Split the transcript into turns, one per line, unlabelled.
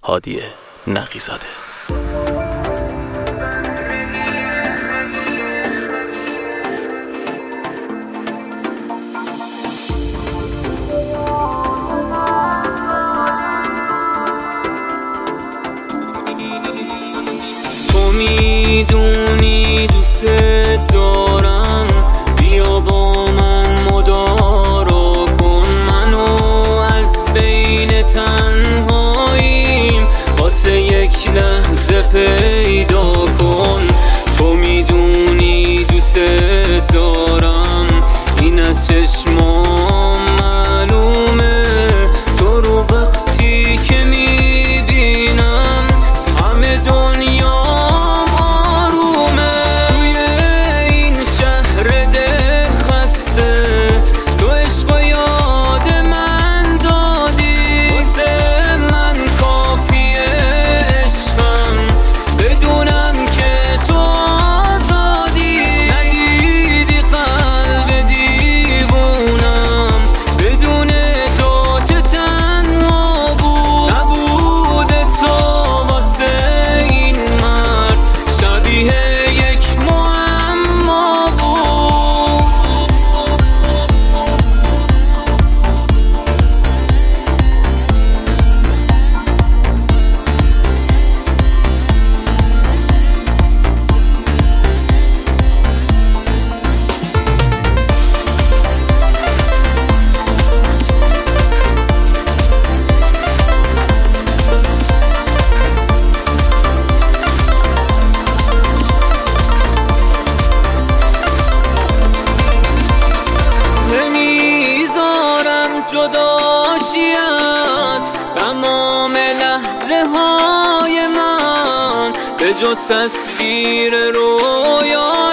هادی نقی‌زاده.
تو میدونی دوست دارم، بیا با من مدارا کن منو از بین تنهاییم، واسه یک لحظه پیدا کن. تو میدونی دوست دارم، این از چشمام معلومه، تو رو وقتی که میبینم همه دنیا آرومه. توی این شهر دل خسته تو عشق و یاد من دادی، واسه من کافیه عشقم بدونم که تو آزادی. ندیدی قلب دیوونم بدون تو چه تنها بود، نبود تو واسه این مرد شبیه یک معما بود. نمیذارم جداشی از تمام لحظه های من، به جز تصویر رویا